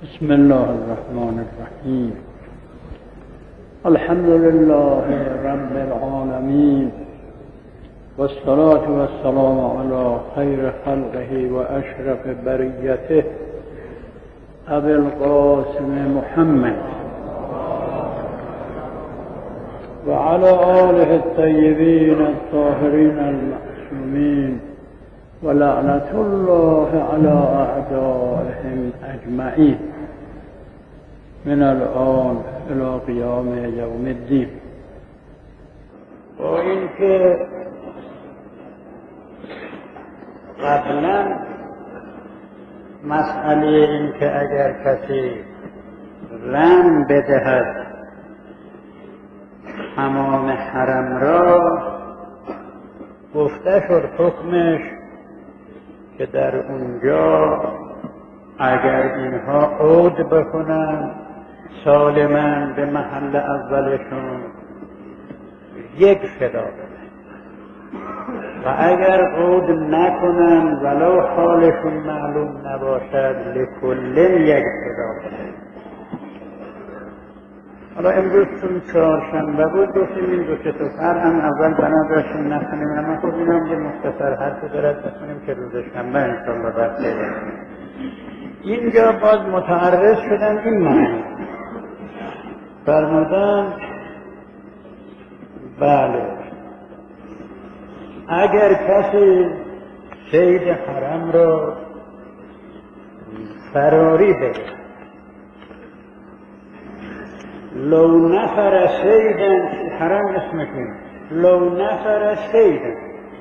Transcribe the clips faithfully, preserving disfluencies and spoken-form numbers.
بسم الله الرحمن الرحیم. الحمد لله رب العالمین والصلاة والسلام علی خیر خلقه و اشرف بریته ابی القاسم محمد و علی آله الطیبین الطاهرین المعصومین و لعنت الله علی اعدائهم اجمعین من الان الی قیام یوم الدین. با اینکه قبلا مسئله این که اگر کسی رم بدهد حمام حرم را گفته شد حکمش که در اونجا اگر اینها عود بکنن سالماً به محل اولشون یک فدا بدن و اگر عود نکنن ولو حالشون معلوم نباشد لکلن یک فدا بدن. حالا امروز چون چهارشنبه بود گفتیم این دو سه سر هم اول بنا داشتیم نکنیم، اما خب این هم یه مختصر حرفی دارد بکنیم که روز شنبه انشاءالله در پیدا کنیم. اینجا باز متعرض شدن این معنی فرمودن بله اگر کسی صید حرم را فراری بده لو نفر سیدن حرام اسمش این لو نفر سیدن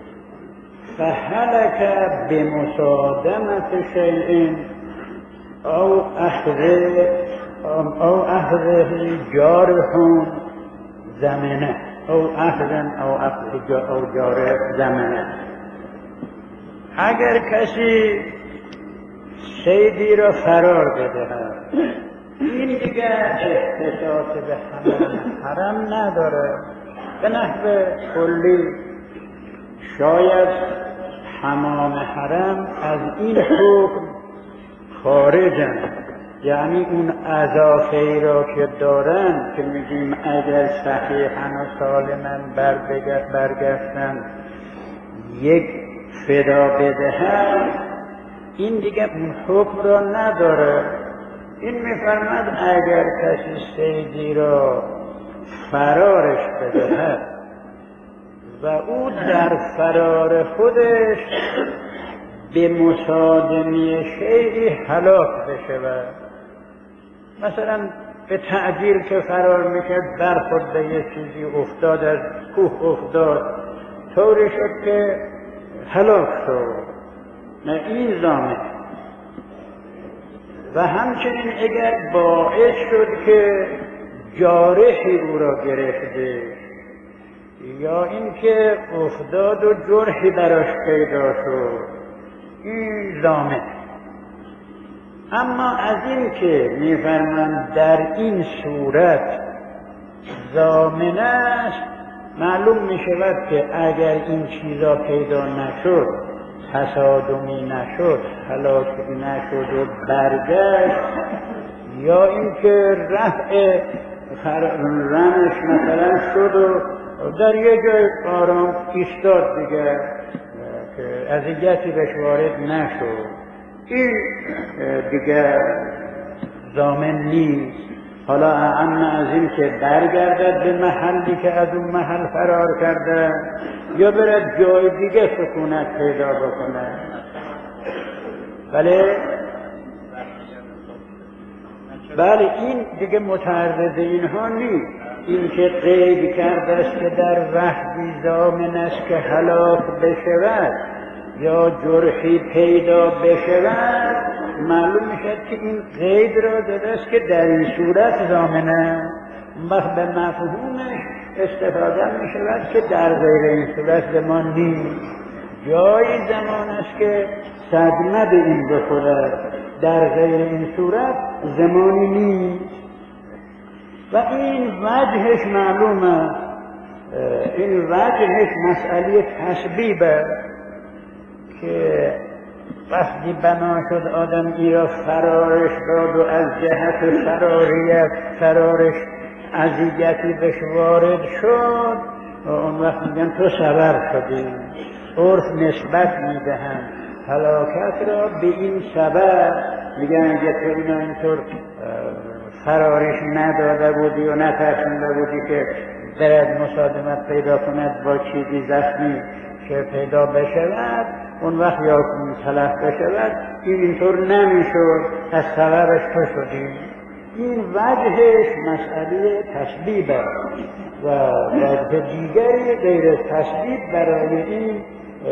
فهلك بمصادمة شيء او اخذ او اخذ جارح زمنه او اخذن او اخذ او جارح زمنه. اگر کسی صیدی را فرار بدهد این دیگه اختصاص به حمام حرم نداره. به نحو کلی شاید حمام حرم از این حکم خارجن، یعنی اون اضافه‌ای را که دارن که میگیم اگر صحیحاً و سالماً برگشتن یک فدا بدهن این دیگه اون حکم را نداره. این میفرماد اگر کسی صیدی را فرارش بدهد و او در فرار خودش به مصادمه شیئی هلاک بشود، مثلا به تعجیل که فرار میکرد برخورد به یه چیزی افتاد، از کوه افتاد طوری شد که هلاک شد، نه این ضامن. و همچنین اگر باعث شد که جارحی او را گرفته یا اینکه افتاد و جرحی براش پیدا شد این ضامن. اما از این که میفرمند در این صورت ضامن است معلوم میشود که اگر این چیزا پیدا نشد، تصادمی نشد، هلاکی نشد و برگشت، یا اینکه رفع رمش مثلا شد و در یه جای آرام ایستاد دیگه که اذیتی بهش وارد نشد، این دیگه ضامن نیست. حالا اما از این که برگردد به محلی که از اون محل فرار کرده یا برد جای دیگه سکونت پیدا بکنه. بله بله این دیگه متعرض اینها نیست. این که قید کرده است که در وحدی ضامن است که هلاک بشود یا جرحی پیدا بشود، معلوم میشد که این قید را داده است که در این صورت ضامنه. وقت به مفهومش استفاده می شود که در غیر این صورت زمان نیست. جایی زمان است که صدمه به این بخورد، در غیر این صورت زمانی نیست. و این وجهش معلومه، این وجهش مسئله تسبیبه که وقتی بنا شد آدم ای را فرارش داد و از جهت فراریت فرارش اذیتی بهش وارد شد و اون وقت میگن تو سبب شدی. عرف نسبت میدهند هلاکت را به این سبب، میگن اگه تو اینا اینطور فرارش نداده بودی و نترسونده بودی که برد مصادمت پیدا کند با چیزی زخمی که پیدا بشود، اون وقت یا تلف بشود، این اینطور نمیشد، از سببش تو شدی. این وجهش مسئله تسبیب است و وجه دیگری غیر تسبیب برای این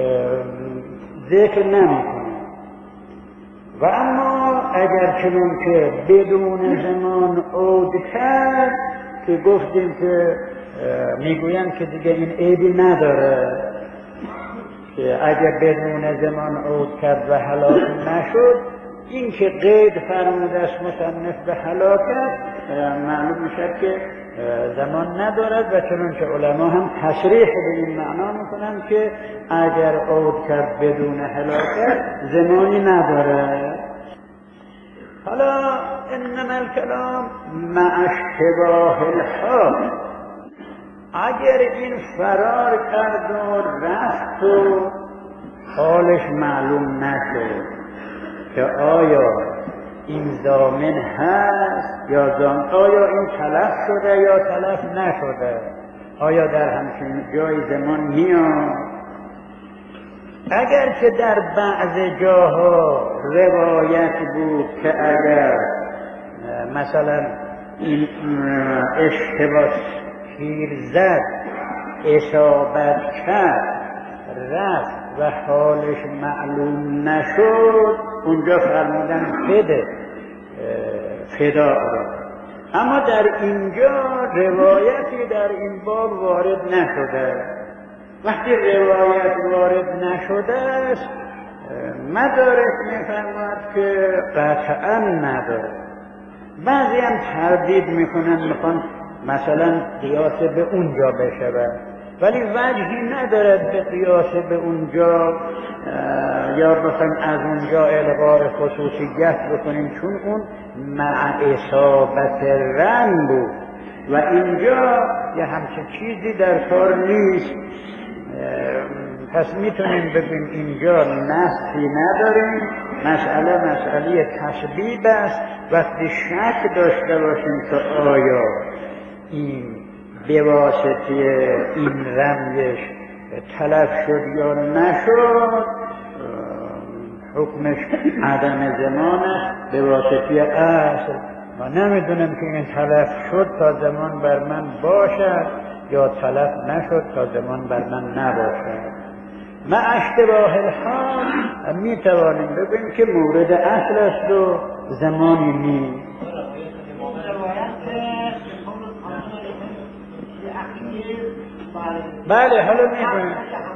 ذکر نمی کنه. و اما اگر چنون که بدون زمان عود کرد که گفتیم که میگویند که دیگه این عیبی نداره که اگر بدون زمان عود کرد و هلاک نشد، این که قید فرموده است مصنف به هلاکت معلوم میشد که زمان ندارد و چنان که علما هم تصریح به این معنا میکنند که اگر عود کرد بدون هلاکت زمانی ندارد. حالا انما الکلام مع اشتباه الحال، اگر این فرار کرد و رفت و حالش معلوم نشد که آیا این ضامن هست یا ضامن، آیا این تلف شده یا تلف نشده، آیا در همچین جای زمان میاد. اگر که در بعض جاها روایت بود که اگر مثلا این اشتباه تیر زد اصابت کرد رفت و حالش معلوم نشد، اونجا فرمودن بده فدا را. اما در اینجا روایتی در این باب وارد نشده. وقتی روایت وارد نشده است مدارک میفرماد که قطعا نداره. بعضی هم تردید میکنن، میخوان مثلا قیاس به اونجا بشود، ولی وجهی ندارد به قیاس به اونجا یا بخوایم از اونجا الغای خصوصیت بکنیم، چون اون مع اصابت رن بود و اینجا یه همچه چیزی در کار نیست. پس میتونیم بگیم اینجا نصی نداریم، مسئله مسئله تسبیب است. وقتی شک داشته باشیم که آیا این به واسطه این رمزش تلف شد یا نشد، حکمش عدم زمان است به واسطه اصل. و نمیدونم که این تلف شد تا زمان بر من باشد یا تلف نشد تا زمان بر من نباشد. مع اشتباه الحال میتوانیم بگوییم که مورد اصل است و زمانی نیست. بله حالا میکنیم.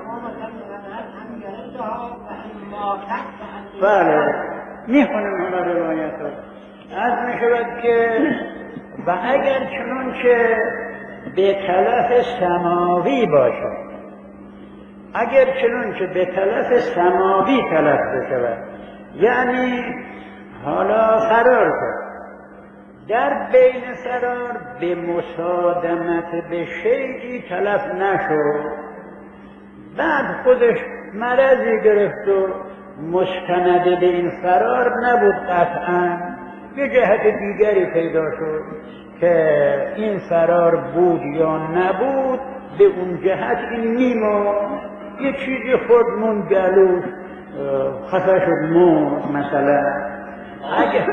بله میخونیم حالا روایت رو. از میشود که و اگر چنون که به تلف سماوی باشد، اگر چنون که به تلف سماوی تلف بشود، یعنی حالا فرار کرد، در بین فرار به مصادمت به شیئی تلف نشد، بعد خودش مرضی گرفت و مستند به این فرار نبود، قطعا یه جهت دیگری پیدا شد که این فرار بود یا نبود، به اون جهت این میمون، یه چیزی خود مون گلوش خفه شد مون مثلا. اگر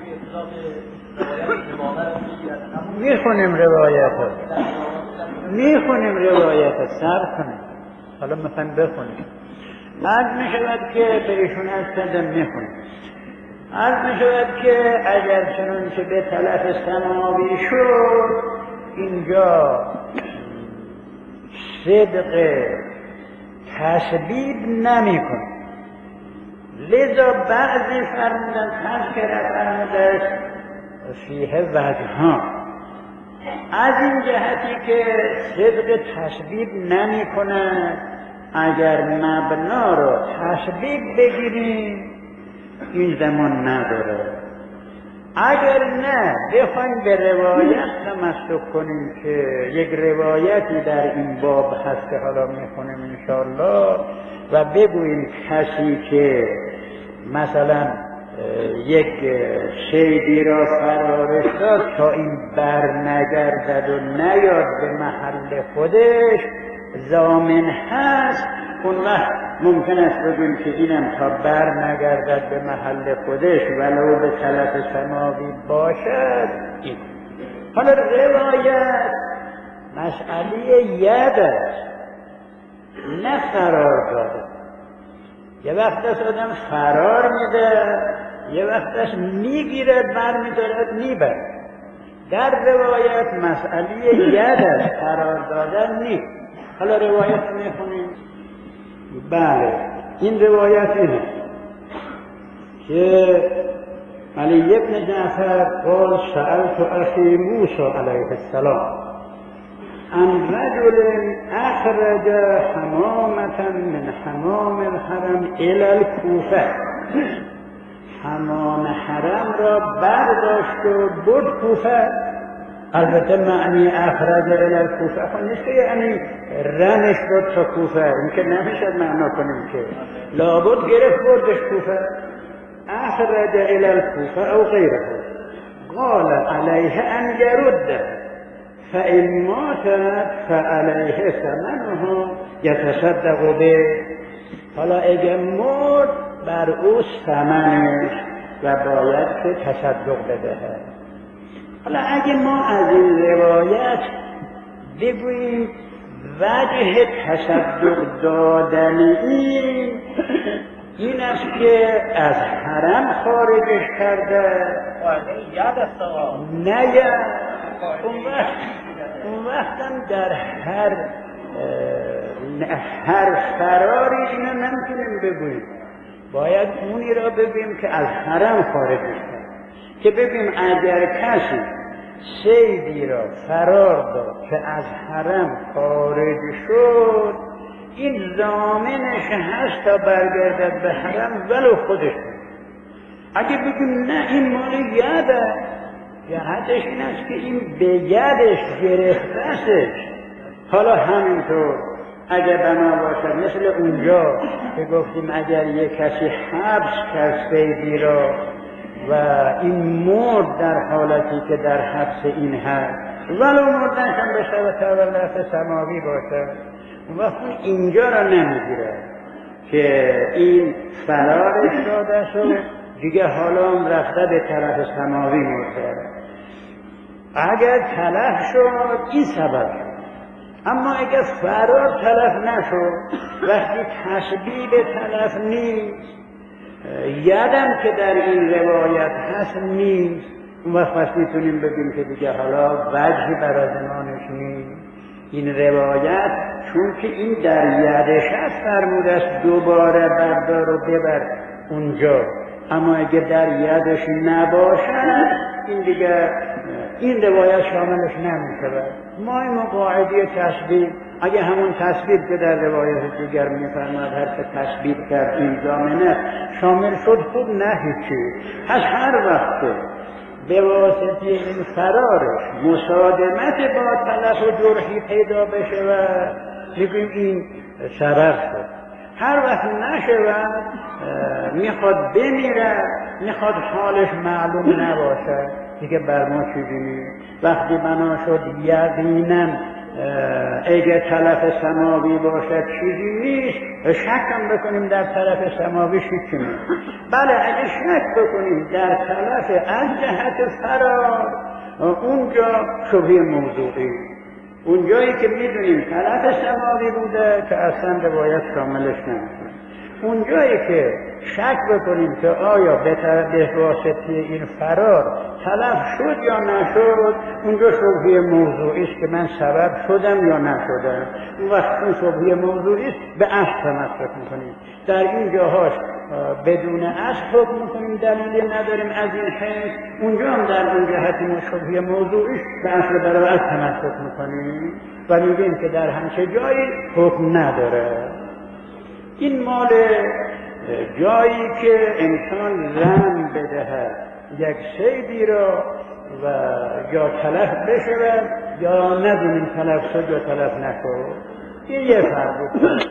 میخونیم روایت ها میخونیم روایت ها سر کنیم، حالا مثلا بخونیم. عرض میشود که به ایشون از کردم میخونیم. عرض میشود که اگر چنون که به تلف سماوی شد، اینجا صدق تسبیب نمی کن. لذا بعضی فرمودن تذکر فرمودش فیه وجهان، از این جهتی که صدق تسبیب نمی کند، اگر مبنا را تسبیب بگیریم این زمان نداره. اگر نه بخوایم به روایت تمسک کنیم که یک روایتی در این باب هست که حالا میخونیم انشاءالله و بگوییم کسی که مثلا یک شیدی را فرارش داد تا این بر نگردد و نیاد به محل خودش ضامن هست، اون وقت ممکن است بگوییم که اینم تا بر نگردد به محل خودش ولو به تلف سماوی باشد. این حالا روایت مسئله ید است نه فرار داده. یه وقت است آدم فرار میده، یه وقت است میگیره بر میدارد میبر. در روایت مسئله ید است، فرار دادن نیست. حالا روایت رو میخونیم. بله این روایت اینه که علی ابن جعفر قال سألت اخی موسی علیه السلام عن رجل اخرج حمامة من حمام الحرم الى الكوفه. حمام حرم را برداشت و برد کوفه. البته معنی اخرج الى الكوفه خب نیست که یعنی رنش برد تا کوفه، این که نمیشد معنا کنیم که لابد گرفت بردش کوفه. اخرج الى الكوفه او غیره. قال علیه ان یرده فإن ماتت فعليه ثمنه يتصدق به. حالا اگه مرد بر او ثمنش و باید که تصدق بدهد. حالا اگه ما از این روایت بگوییم وجه تصدق دادن این این است که از حرم خارجش کرده نه یا اون وقت اون وقتم در هر هر فراری اینو نمیتونیم بگوییم، باید اونی را بگوییم که از حرم خارجش کرد. که بگوییم اگر کسی صیدی را فرار داد که از حرم خارج شد این ضامنش هست تا برگردد به حرم ولو خودش. اگه بگیم نه این مال یده، جهتش این است که این به یدش گرفته‌اش. حالا همینطور اگر بنا باشد مثل اونجا که گفتیم اگر یک کسی حبس کرد صیدی را و این مرد در حالتی که در حبس این هست ولو مردنش هم به شبت اول سماوی باشد، اون وقت اینجا را نمیگیره که این فرارش داده شد دیگه حالا هم رفته به طرف سماوی مرده. اگر تلف شد این سبب شد، اما اگر فرار تلف نشد وقتی تسبیب تلف نیست یادم که در این روایت هست نیست، اون وقت پس میتونیم بگیم که دیگه حالا وجهی برای زمانش نیست. این روایت چون که این در یدش هست فرموده است دوباره بردار و ببر اونجا، اما اگه در یدش نباشد این دیگه این روایت شاملش نمیشه. ما این قاعده تسبیب اگه همون تسبیب که در روایت دیگر میفرماد هر که تسبیب کرد این ضامنه شامل شد خوب نه هیچی. پس هر وقت به واسطه این فرارش مصادمت با تلف و جرحی پیدا بشه و میگیم این سبب شد. هر وقت نشود میخواد بمیره، میخواد حالش معلوم نباشه دیگه بر ما چیزی نیست. وقتی بنا شد یقینا اگه طرف سماوی باشد چیزی نیست، شک هم بکنیم در طرف سماوی چیزی نیست. بله اگه شک بکنیم در طرف از جهت فرار اونجا شبهه موضوعی، اونجایی که میدونیم طرف سماوی بوده که اصلا روایت شاملش نمیشه. اونجایی که شک بکنیم که آیا به واسطه این فرار تلف شد یا نشد اونجا شبهه موضوعی است که من سبب شدم یا نشدم. اون وقت اون شبهه موضوعی است به اصل تمسک میکنیم. در این جاهاش بدون اصل حکم میکنیم، دلیلی نداریم از این حیث. اونجا هم در اون جهت شبهه موضوعی به اصل برای اصل تمسک میکنیم و میگیم که در همچه جایی حکم نداره. این مال جایی که انسان زن بدهد یک صیدی را و یا تلف بشود یا ندونیم تلف شد یا تلف نشد، این یه فرق بود.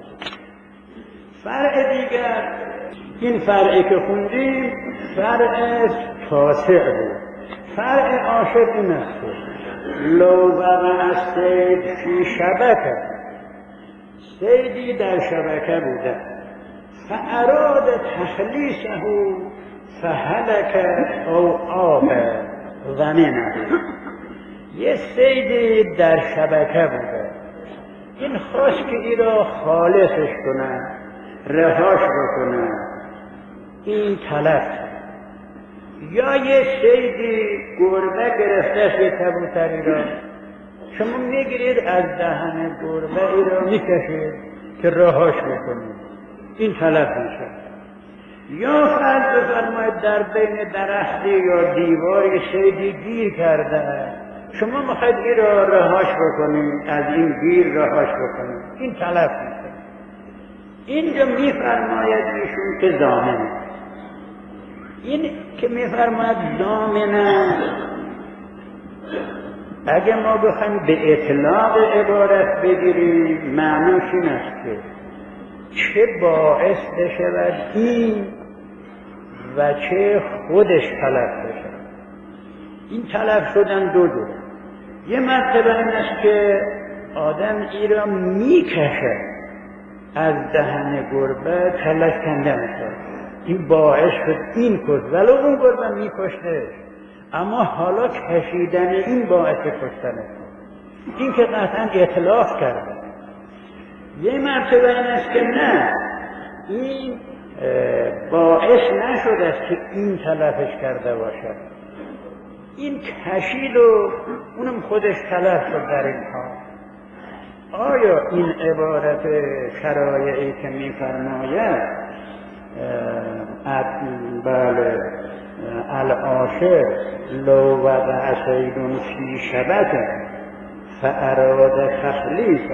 فرع دیگر، این فرعی که خوندیم فرع تاسع بود. فرع عاشر این است لو وقع الصید فی شبکه، صیدی در شبکه بوده، فاراد تخلیصه فهلک او آب ضمنه، یه صیدی در شبکه بوده، این خواست که ای را خالصش کنن، رهاش بکنن، این تلف. یا یه صیدی گربه گرفتش یه کبوتری را، شما میگیرید از دهن گربه ای را میکشید که رهاش بکنید، این تلف میشه. یا فرض بفرمایید در بین درختی یا دیواری صیدی گیر کرده، شما میخواید این را رهاش بکنید، از این گیر رهاش بکنید، این تلف میشه. اینجا میفرماید ایشون که ضامنه. این که میفرماید ضامنه، اگه ما بخوایم به اطلاق عبارت بگیریم معناش این است که چه باعث بشود این و چه خودش تلف بشود. این تلف شدن دو جور. یه مرتبه این است که آدم ای را میکشه از دهن گربه تلش کنده میشه، این باعث شد این کشت، ولو اون گربه میکشته، اما حالا کشیدن این باعث کشتنه، این که قطعا اطلاف کرده. یه مرتبه این است که نه، این باعث نشده است که این تلفش کرده باشد، این کشید و اونم خودش تلف شد در این حال. آیا این عبارت شرایعی که می‌فرماید بله العاشر لو وقع صید فی شبکه فاراد تخلیصه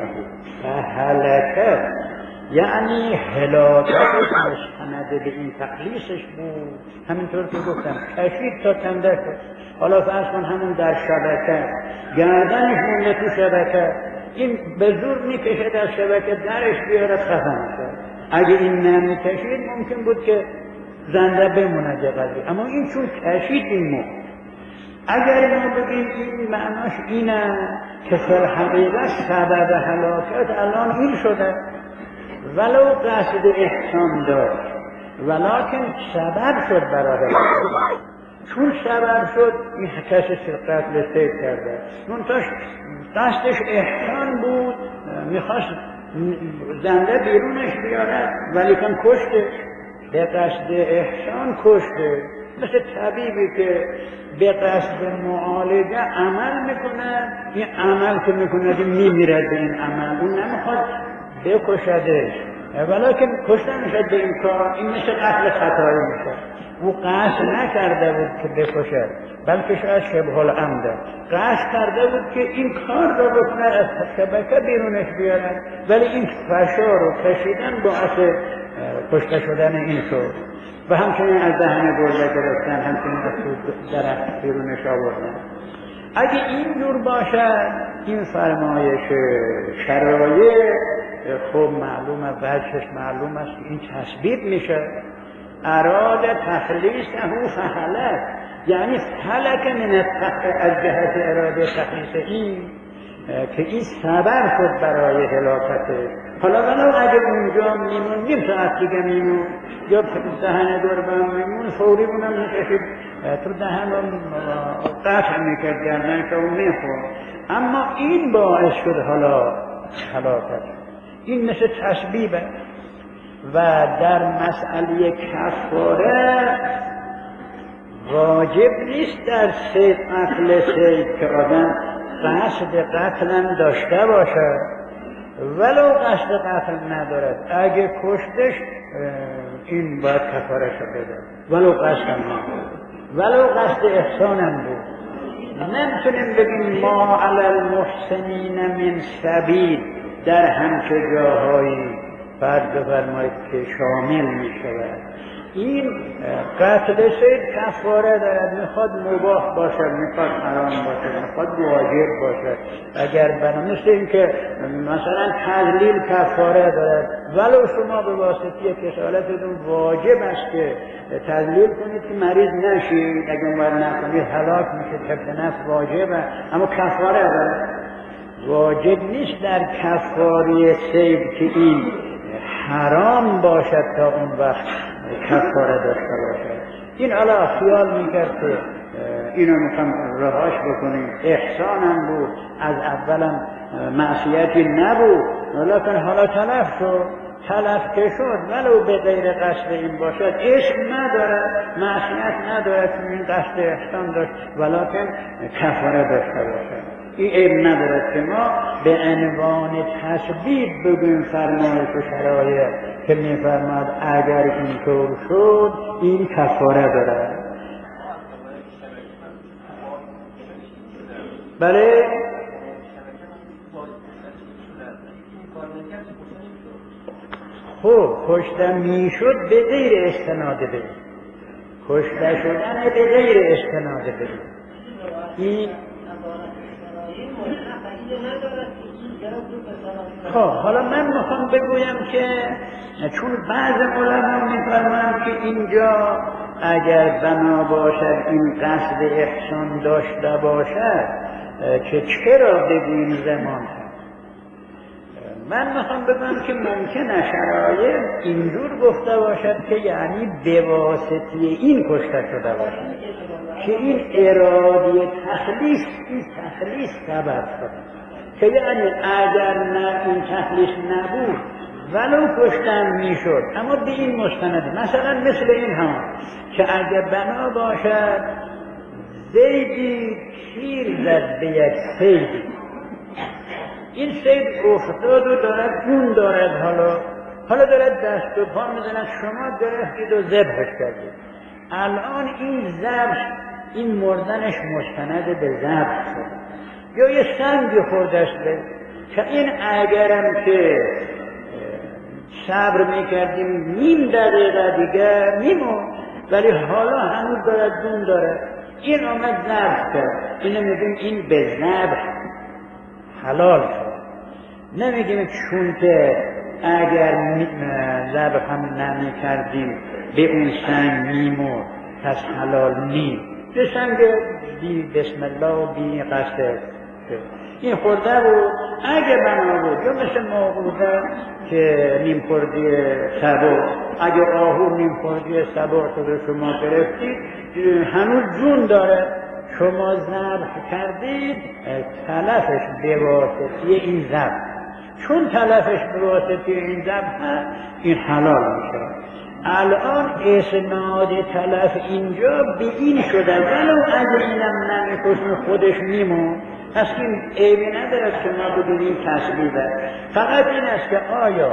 فهلک، یعنی هلاکتش مستند به این تخلیصش بود، همینطور که گفتم کشید تا کنده شد. حالا فرض کن همون در شبکه گردنش مونده تو شبکه، این به زور میکشد از شبکه درش بیارد خفه میشد. اگه این نمیکشید ممکن بود که زنده بمونه قدری، اما این چون کشید این مون. اگر ما بگیم این معناش اینه که فی الحقیقت سبب هلاکت الان این شده، ولو قصد احسان داشت ولکن سبب شد برای هلاکت. چون سبب شد این کسی قتل صید کرده، منتاش قصدش احسان بود، میخواست زنده بیرونش بیارد ولیکن کشته، به قصد احسان کشته. مثل طبیبی که به قصد معالجه عمل میکنه، این عمل که میکنه میمیرد به این عمل، اون نمیخواد بکشدش ولیکن کشته میشد به این کار، این مثل قتل خطایی میشه. او قصد نکرده بود که بکشد، بلکه شاید شبه العمد قصد کرده بود که این کار را بکنه، از شبکه بیرونش بیارد، ولی این فشار و کشیدن باعث کشته شدن این شد. و همچنین از دهن گربه گرفتن، همچنین از درخت بیرونش آوردن. اگه این جور باشد این فرمایش شرایع خوب معلومه، وجهش معلوم است که این تثبیت میشه. اراد تخلیصه فهلک، یعنی فلک من التخ، از جهت اراده تخلیص این که این سبب شد برای هلاکتش. حالا ولو اگه اونجا میمون نیم ساعت دیگه میمون یا دهن گربه میمون فوری اونم میکشید تو دهن قطع میکرد گردن که اون میخورد، اما این باعث شد حالا هلاکت. این مثل تسبیبه. و در مسئله کفاره واجب نیست در صید قتل صید که آدم قصد قتل داشته باشد، ولو قصد قتل ندارد، اگه کشتش این باید کفاره شو بده، ولو قصد ندارد، ولو قصد احسانم بود. نمیتونیم بگیم ما علی المحسنین من سبیل در همچه جاهایی فرض بفرمایید که شامل می شود. این قتل سید کفاره دارد، میخواد مباح باشد، میخواد حرام باشد، میخواد واجب باشد. اگر بنا مثل این که مثلا تذلیل کفاره دارد، ولو شما به واسطه کسالتتون واجب است که تذلیل کنید که مریض نشید، اگر باید نکنید هلاک میشید، حفظ نفس واجبه، اما کفاره دارد. واجب نیست در کفاره سید که این حرام باشد تا اون وقت کفاره داشته باشد. این علا خیال میکرد که اینو میخوام رهاش بکنیم، احسان هم بود، از اولم معصیتی نبود، ولیکن حالا تلف شد، تلف که شد ولو به غیر قصد این باشد عشق ندارد، معصیت ندارد، چون این قصد احسان داشت ولیکن کفاره داشته باشد. این عیب ندارد که ما به عنوان تثبیت بگویم فرمایش و شرایع که میفرماد اگر اینطور شد این کفاره دارد. بله خب کشته میشد به غیر استناد به کشته شدن به غیر استناد به این خب حالا من میخوام بگویم که چون بعض علما میفرمایند که اینجا اگر بنا باشد این قصد احسان داشته باشد که چرا بگویم زمان هست. من میخوام بگم که ممکنه شرایط اینجور گفته باشد که یعنی به واسطه این کشته شده باشد که این اراده تخلیص این تخلیص سبب شده، که یعنی اگر نه این تخلیص نبود ولو کشتن میشد، اما به این مستند مثلا مثل این هم که اگر بنا باشد زیدی تیر زد به یک سیدی، این سید افتاد و دارد جون دارد، حالا حالا دارد دست و پا میزند، شما گرفتید و ذبحش کردید. الان این ذبح این مردنش مستند به ذبح شد، یا یه سنگی خوردش به که این اگرم که صبر میکردیم نیم دقیقه دیگه میمون، ولی حالا هنوز دارد جون داره، این آمد ذبح کرد، اینو میگیم این به ذبح حلال شد. نمیگیم چون که اگر ذبح هم نمی کردیم به اون سنگ میمون پس حلال نیم، به سنگ بی بسم الله بی قصد این خورده بود، اگه بنا بود یا مثل موقوده که نیم خوردی سبع، اگه آهو نیم خوردی سبع شده شما گرفتید هنوز جون داره، شما ذبح کردید تلفش به واسطه این ذبح، چون تلفش به واسطه این ذبح این حلال میشه. الان اسناد تلف اینجا به این شده، ولو اگه اینم نمیکشن خودش میمون، پس این عیبی ندارد که ما بدونیم تسبیبه. فقط این است که آیا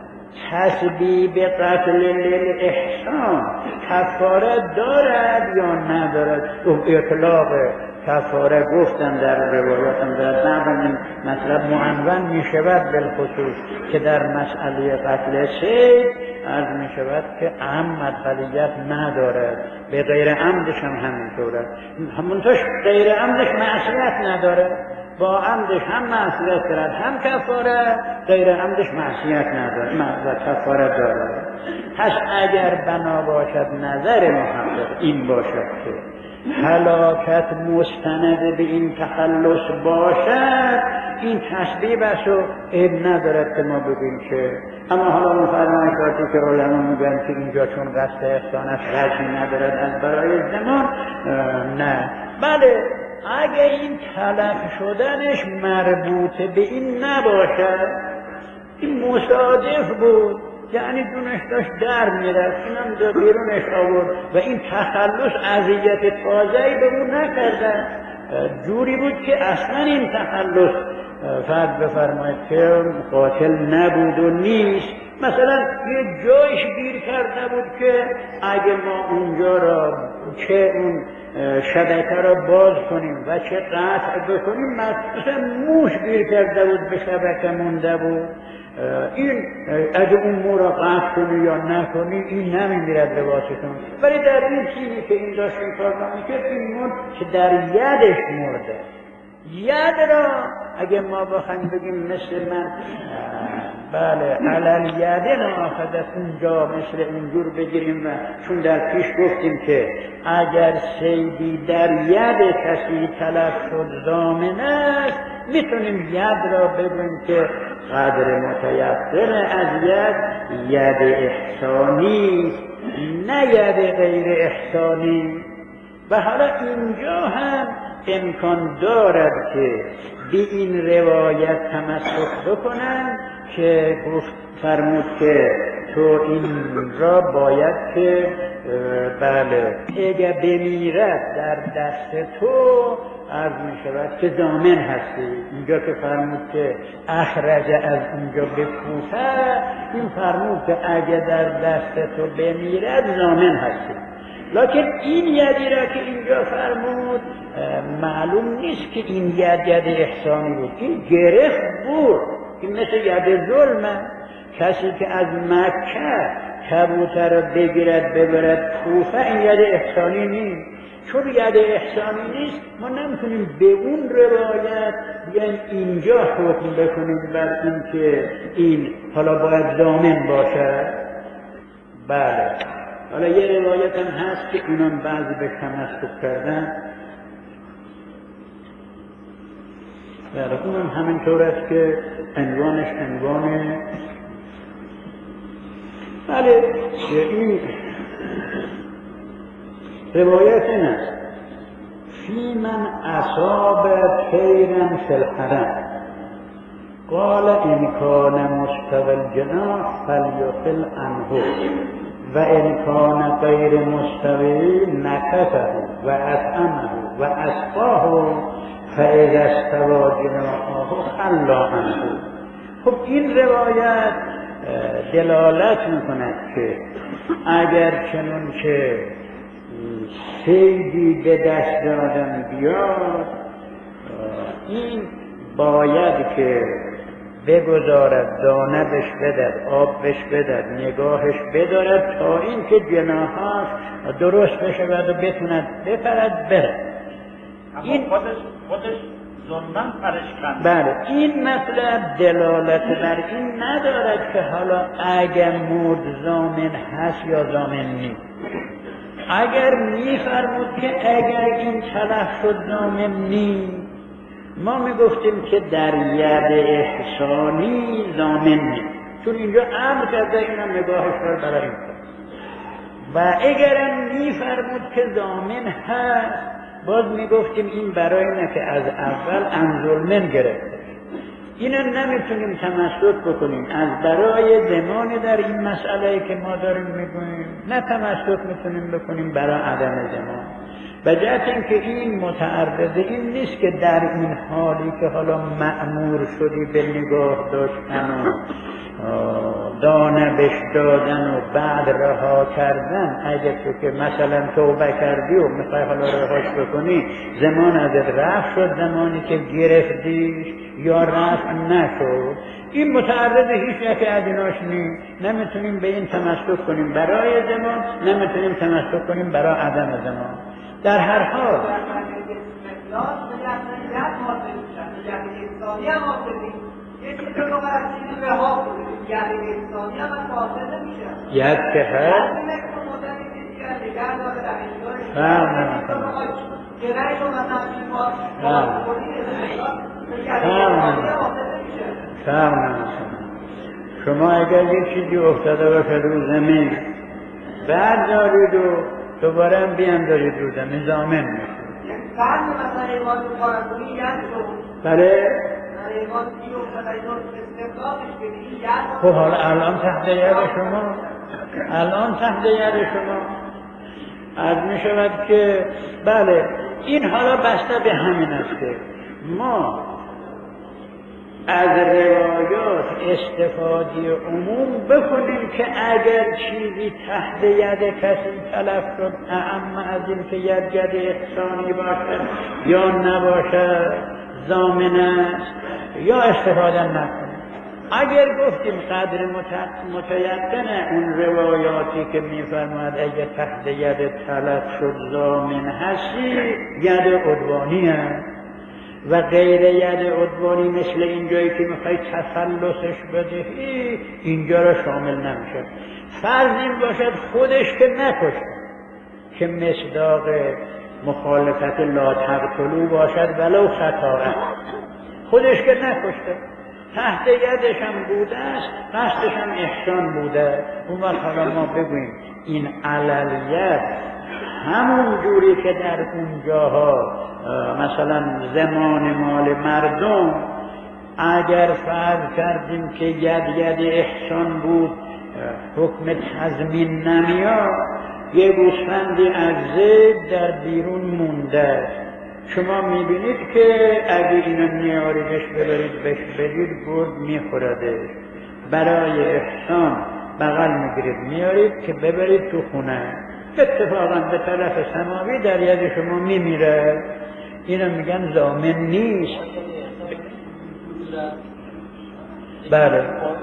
تسبیب قتل للاحسان کفاره دارد یا ندارد. اطلاق کفاره گفتن در روایاتم در بعض این مطلب معنون می شود بالخصوص که در مسئله قتل سید عرض می شود که عمد مدخلیت ندارد، به غیر عمدش هم همینطوره، همونطورش غیر عمدش معصیت نداره، با عمدش هم معصیت دارد هم کفاره، غیر عمدش معصیت نداره و کفاره داره. پس اگر بنا باشد نظر محقق این باشد که هلاکت مستند به این تخلص باشد، این تسبیب است و عیب ندارد که ما بگیم که، اما حالا اون فرمایشاتی که علما میگن که اینجا چون قصد احسان است رجعی ندارد از برای زمان، نه. بله اگه این تلف شدنش مربوط به این نباشد، این مصادف بود، یعنی دونش داشت در میرد، اینم دو بیرونش آورد و این تخلص اذیت تازه‌ای به اون نکردن، جوری بود که اصلا این تخلص فرض بفرمایید که قاتل نبود و نیست، مثلا یه جایش گیر کرده بود که اگه ما اونجا را که اون شبکه را باز کنیم و چه قطع بکنیم، مثلا موش گیر کرده بود به شبکه مونده بود، این اگه اون مو را قطع کنی یا نکنی این نمیمیرد به واسطون. ولی در این چیزی که این داشت این کار نمیکرد، این مرد که در یدش مرده. ید را اگه ما بخوایم بگیم مثل من بله علل یده ناخدت اونجا مثل اونجور بگیریم، و چون در پیش گفتیم که اگر صیدی در ید کسی تلف شد ضامن است، میتونیم ید را بگوییم که قدر متیقن از ید ید احسانی نه ید غیر احسانی. و حالا اینجا هم امکان دارد که به این روایت تمسک بکنن که گفت فرمود که تو این را باید که بله اگر بمیرد در دست تو عرض می شود که ضامن هستی. اینجا که فرمود که اخرج از اونجا بفوته، این فرمود که اگر در دست تو بمیرد ضامن هستی. لکن این یدی را که اینجا فرمود معلوم نیست که این ید ید احسانی بود، این گرفت بود، این مثل ید ظلمه. کسی که از مکه کبوتر را بگیرد ببرد کوفه، این ید احسانی نیست. چون ید احسانی نیست ما نمیتونیم به اون روایت بیایم اینجا حکم بکنیم بر این که این حالا باید ضامن باشد. بله حالا یه روایت هم هست که اونم بعضی به تمسک کردن، بله اونم همینطور است که عنوانش عنوان بله این روایت این است: فی من اصاب طیرا فی الحرم قال ان کان مستوی الجناح فلیقل عنه و ان کان غیر مستوی نکته و اطعمه و اسقاه فاذا استوی جناحه خلا عنه. خب این روایت دلالت میکند که اگر چنون که صیدی به دست دادن بیاد، این باید که بگذارد، دانه بش بدد، آب بش بدد، نگاهش بدارد تا این که جناحاش درست بشود و بتوند بپرد بره. این خودش خودش ظلمن پرش کند. بله این مطلب دلالت بر این ندارد که حالا اگر مرد ضامن هست یا ضامن نیست. اگر میفرمود که اگر این تلف شد ضامن نیست، ما میگفتیم که در ید احسانی ضامن نیست، چون اینجا امر کرده اینم نگاهش را برای این کرد. و اگرم میفرمود که ضامن هست، باز میگفتیم این برای اینه که از اول انظلمن گرفته. اینا نمیتونیم تمسک بکنیم از برای زمان در این مسئله که ما داریم میگوییم، نه تمسک میتونیم بکنیم برای عدم زمان. به جهت اینکه این متعرض این نیست که در این حالی که حالا مأمور شدی به نگاه داشتن و دانه بش دادن و بعد رها کردن، اگه تو که مثلا توبه کردی و میخوای حالا رهاش بکنی، زمان ازت رفت شد، زمانی که گرفتیش یا رفت نشد، این متعرض هیچ یک از ایناش نیست. نمیتونیم به این تمسک کنیم برای زمان، نمیتونیم تمسک کنیم برای عدم زمان. در هر حال ید که هست شما اگر یک چیزی افتاده باشه رو زمین بعد دارید و دوباره هم بیاندازید رو زمین، ضامن میشه. بله خب حالا الان تحت ید شما الان تحت ید شما عرض می شود که بله این حالا بسته به همین است که ما از روایات استفاده عموم بکنیم که اگر چیزی تحت ید کسی تلف شد اعم از این که ید ید احسانی باشد یا نباشد ضامن است یا استفاده نکنیم. اگر گفتیم قدر متیقن اون روایاتی که میفرماید اگر تحت ید تلف شد ضامن هستی ید عدوانی است و غیر ید عدوانی مثل اینجایی که میخوای تسلسش بدهی اینجا را شامل نمیشه. فرض این باشد خودش که نکشته که مصداق مخالفت لا تقتلوا باشد ولو خطا خودش که نکشته تحت یدش هم بوده است قصدش هم احسان بوده. اون وقت حالا ما بگوییم این عللیت همون جوری که در اونجاها مثلا زمان مال مردم اگر فرض کردیم که ید ید احسان بود حکم تضمین نمیاد. یه گوسفندی از زید در بیرون مونده شما میبینید که اگه اینو نیاریدش ببرید بهش بدید گرد میخوردش برای احسان بغل میگیرید میارید که ببرید تو خونه اتفاقا به طرف سماوی در ید شما میمیره. اینو میگن ضامن نیست. بله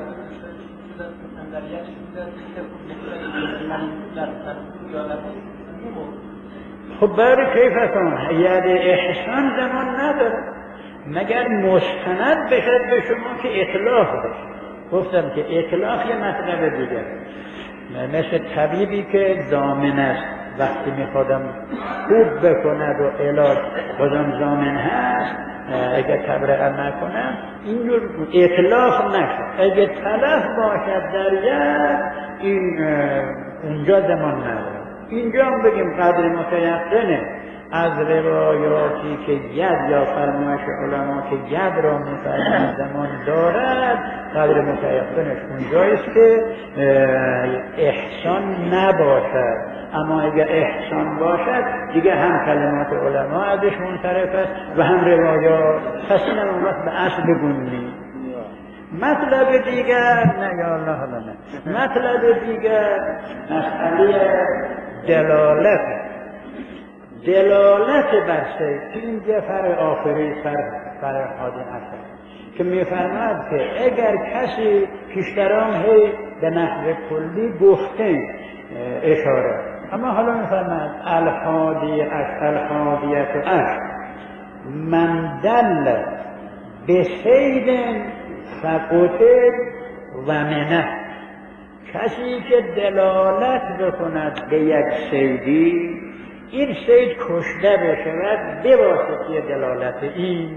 خب برای کیف کن ید احسان زمان نداره مگر مستند بشد به شما که اطلاف بشه. گفتم که اطلاف یه مطلب دیگر مثل طبیبی که ضامن است وقتی میخوادم خوب بکند و علاج بازم ضامن هست اگه تبرئه نکنم اینجور اطلاف نشد. اگه تلف باشد در ید این اونجا زمان نداره. اینجا هم بگیم قدر متیقنه از روایاتی که ید یا فرمایش علما که ید را میفرماید زمان دارد قدر متیقنش اونجاییست که احسان نباشد. اما اگر احسان باشد دیگه هم کلمات علما ازش منصرف است و هم روایات. پس اینم اون وقت به اصل بگونیم. مطلب دیگر نه یا الله حالا نه مطلب دیگر مسئله دلالت دلالت بر سید که اینجا فر آخری سر فر حادی اصل که میفرماد که اگر کسی پیشتران هی به نحو کلی گفته اشاره اما حالا میفرماد الحادی اش الحادیت اش من دل به سید فقطه و منه کسی که دلالت بکند به یک سیدی این سید کشته بشود به واسطه دلالت این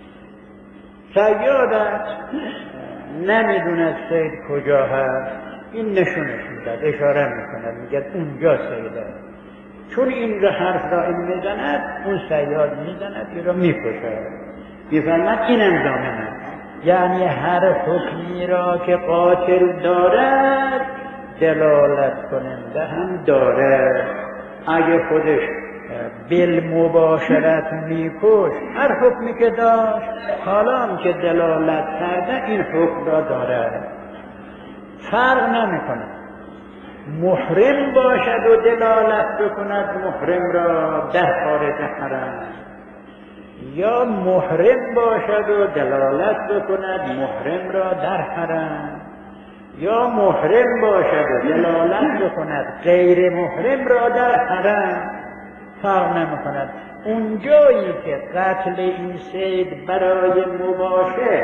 صیادت نمیدوند سید کجا هست این نشونش میداد اشاره میکند میگه اونجا سید هست چون این را حرف را این میزند اون صیاد میزند این را میکشد. میفرمد اینم ضامن است یعنی هر حکمی را که قاتل دارد دلالت کننده هم داره. اگه خودش بالمباشرت میکش هر حکمی که داشت حالا هم که دلالت کرده این حکم را داره فرق نمیکنه. محرم باشد و دلالت بکند محرم را در خارج حرم یا محرم باشد و دلالت بکند محرم را در حرم یا محرم باشد و دلالت بکند غیر محرم را در حرم فرق نمی‌کند. اونجایی که قتل این صید برای مباشه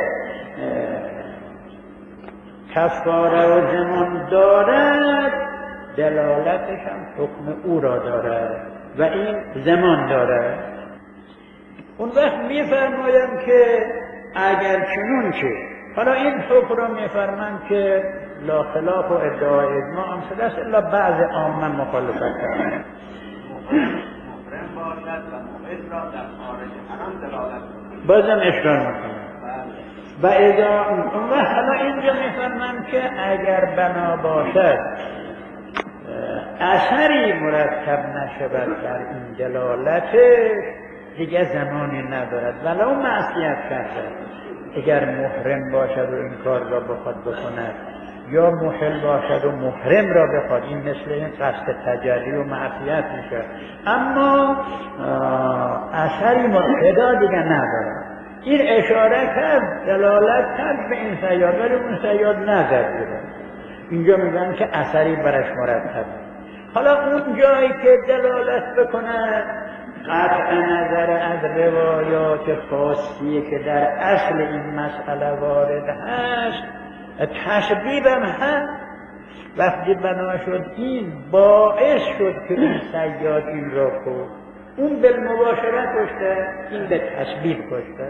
کفاره و زمان دارد دلالتش هم حکم او را دارد و این زمان دارد. اون وقت میفرمایم که اگر چنون که حالا این حکم را میفرمان که لا خلاف و ادعای اجماع هم شده است الا بعض عامه مخالفت کردن محرم باشد و محرم را در خارج حرم دلالت کند بازم اشکال میکنه و اذا اون وقت حالا اینجا میفرمان که اگر بنا باشد اثری مرتب نشود در این دلالتش دیگه زمانی ندارد ولو معصیت کرده. اگر محرم باشد و این کار را بخواد بکند یا محل باشد و محرم را بخواد، این مثل این قصد تجلی و معصیت میشه، اما اثری مبتدا دیگه نداره. این اشاره کرد، دلالت کرد به این صیاد، ولی اون صیاد نزد. اینجا میگن که اثری برش مرتب. حالا اون جایی که دلالت بکنه قطع نظر از روایات خاصی که در اصل این مسئله وارد هست، تشبیبم هست. وقتی بنا شد این باعث شد که این صیاد این را کشت، اون بالمباشره کشته، این به تشبیب کشته.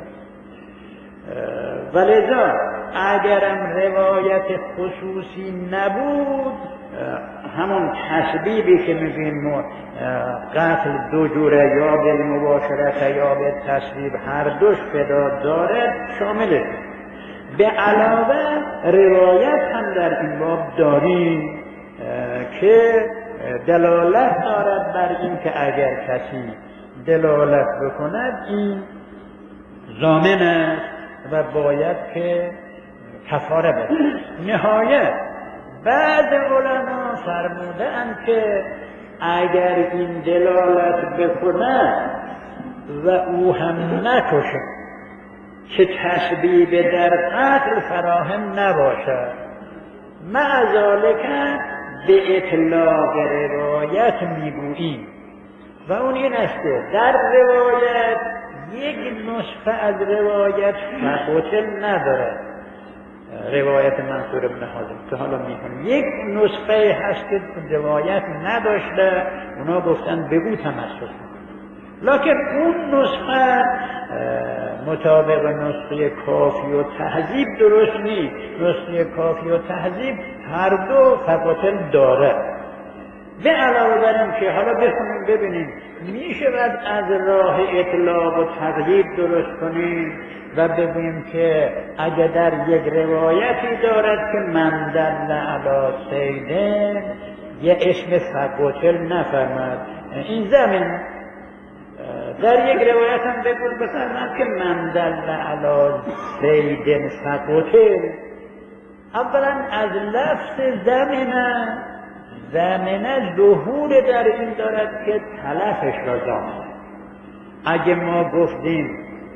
ولذا اگرم روایت خصوصی نبود، همون تشبیبی که میگیم قتل دو جوره، یا بالمباشرت یا به تشبیب، هر دوش فدا داره شامله. به علاوه روایت هم در این باب داریم که دلالت دارد بر این که اگر کسی دلالت بکند این ضامن است و باید که کفاره بده. نهایت بعض علما فرمودند که اگر این دلالت بکند و او هم نکشه که تشبیه در قتل فراهم نباشد، مع ذالک به اطلاق روایت میگوییم و اون این است که در روایت یک نسخه از روایت فقتل نداره. روایت منصور ابن حازم که حالا میکنیم یک نسخه هست که روایت نداشته، اونا گفتن بگو تمسک، لکن اون نسخه مطابق نسخه کافی و تهذیب درست نیست. نسخه کافی و تهذیب هر دو فقتل داره. به علاوه بر این که حالا بخونیم ببینیم میشود از راه اطلاق و تغییر درست کنیم و بگوییم که اگه در یک روایتی دارد که من دل علی صیدن یه اسم فقتل نفرمد، این زمین در یک روایت هم بگوید بفرمد که من دل علی صیدن فقتل. اولا از لفظ زمینه زمینه ظهور در این دارد که تلفش را زامن. اگه ما گفتیم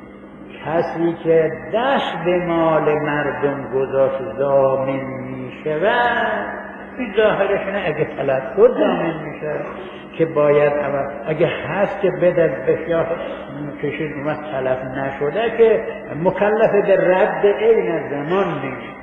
کسی که دست به مال مردم گذاشت ضامن می شود، این ظاهرش نه اگه تلف خود ضامن می شود که باید اول اگه هست که بدد بشیاه کشید اومد تلف نشده که مکلف به رد عین زمان نیست.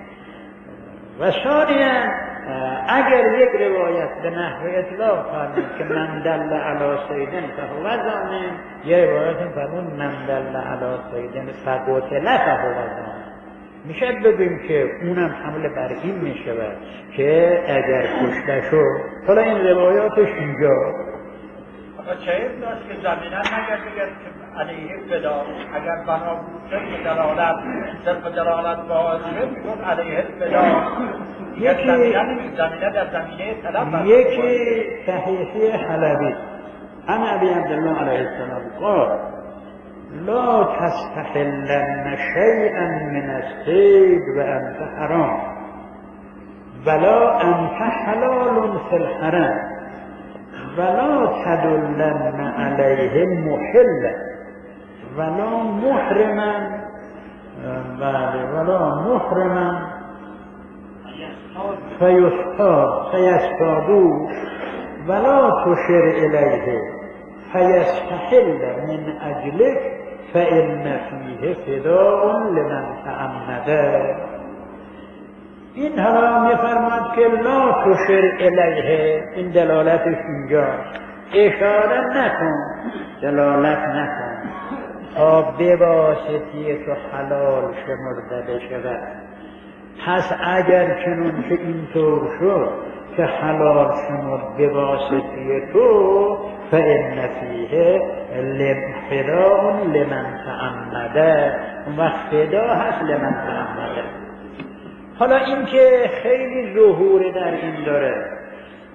و ثانیاً اگر یک روایت به نحو اطلاق فرمود که من دل علی صیدن فهو ضامن، یه روایت فرمود من دل علی صیدن فقتل فهو ضامن، میشه بگیم که اونم حمله بر این میشود که اگر کشته شد. حالا این روایاتش اینجا اما چه این داشت که زمینه نگرد بگرد که علیه فدا، اگر بنا بود صرف دلالت صرف دلالت واضحه میگون علیه فدا، یکی زمینه در زمینه طلب. یکی صحیحی حلبی عن ابی عبدالله علیه السلام قال لا تستحلن شیئا من الصید و انت حرام ولا انت حلال فی الحرم ولا تدلن علیه محلا ولا محرما ولا محرما فیصطاد فیصطادوا ولا تشر الیه فیستحل من اجلک فإن فیه فداء لمن تعمده. این حالا میفرماد که لا تشر الیه، این دلالتش اینجاست، اشاره نکن، دلالت نکن تا به واسطه تو حلال شمرده بشود. پس اگر چنون که اینطور شد که حلال شمرد به واسطه تو، فإن فیه فداء لمن تعمده، اون وقت فدا هست لمن تعمده. حالا این که خیلی ظهور در این داره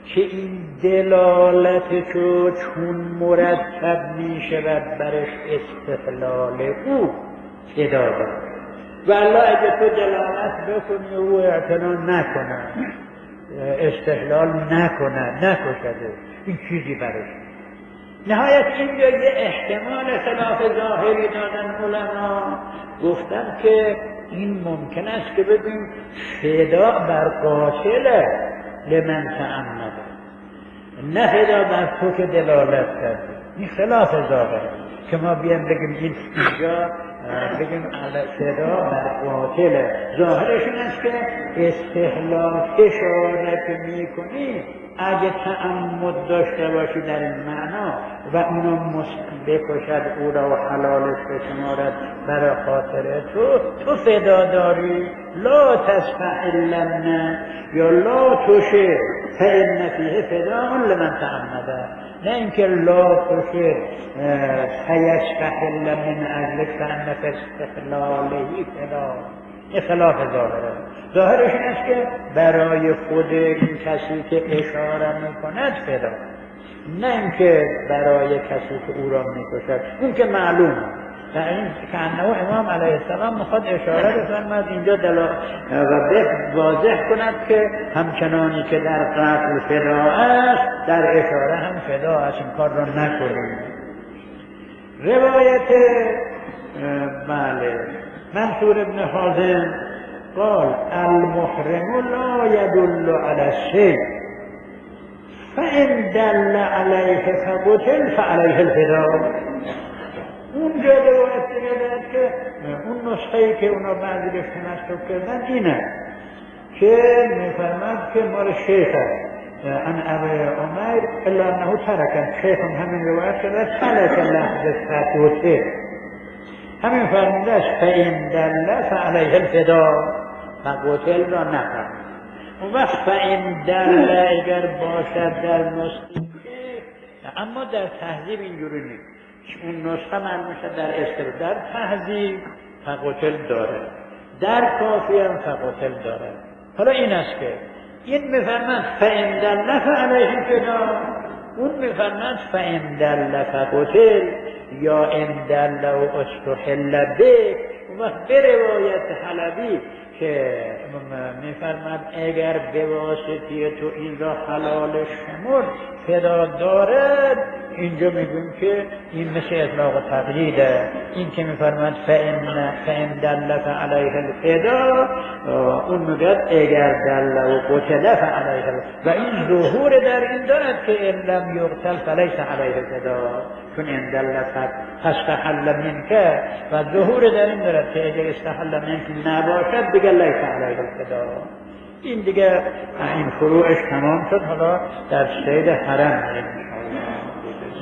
که این دلالت تو چون مرتب می شود برش استقلال او فدا دارد. والله اگه تو دلالت بکنی او اعتنا نکنه، استحلال نکنه، نکشده، این چیزی برش. نهایت این یه احتمال خلاف ظاهری دادن علما، گفتن که این ممکن است که بگیم فدا بر قاتل لمن تعمد، نه فدا بر تو که دلالت کردی. این خلاف ظاهره که ما بیان بگیم این اینجا بگیم فدا بر قاتل. ظاهرش این است که استحلال اشاره که میکنی اگه تعمد داشته باشی در این معنا و اونو بکشد او را و حلالش بشمارد برای خاطر تو، تو فدا داری. لا تستحلن یا لا تشر فإن فیه فداء لمن تعمده، نه اینکه لا تشر فیستحل من اجلک فإن فی استحلاله فدا. این خلاف ظاهره. ظاهرش این است که برای خود این کسی که اشاره میکند فدا، نه اینکه برای کسی که او را میکشد. اون که معلومه و این که انه امام علیه السلام میخواد اشاره بفرماید اینجا دلا و به واضح کند که همچنانی که در قتل فدا است در اشاره هم فدا است، این کار را نکنید. روایت بله منصور ابن حازم قال المحرم لا يدل على الشيء فإن دل عليه فقتل فعليه الفداء. اونجا روایت میاد که اون نسخه‌ای که اونا بعضی بهش تمسک کردن اینه که میفرماد که مال شیخ عن ابی عمیر الا انه ترک. شیخ همین روایت کرده ترک لفظ فقتل، همین فرموده است فإن دل فعلیه الفداء، فقتل را نفرمود. اون وقت فإن دل اگر باشد در نسخه، اما در تهذیب اینجوری نیست. اون نسخه معلوم شد در استر در تهذیب فقتل داره، در کافی هم فقتل داره. حالا این است که این میفرماد فإن دل فعلیه الفداء، اون میفرماد فإن دل فقتل یا ان دل و استحل به. اون وقت به روایت حلبی که میفرماد اگر به واسطه تو این را حلال شمرد فدا دارد، اینجا میگویم که این مثل اطلاق تقییده. این که میفرماد فإن فإن دل فعلیه الفداء، اون میگه اگر دل و قتل فعلیه الفداء، و این ظهور در این دارد که ان لم یقتل فلیس علیه الفداء، چون ان دل فاستحل منک، و ظهور در این دارد که اگر استحل منک نباشد دیگه لیس علیه الفداء. این دیگه این فروعش تمام شد. حالا در صید حرم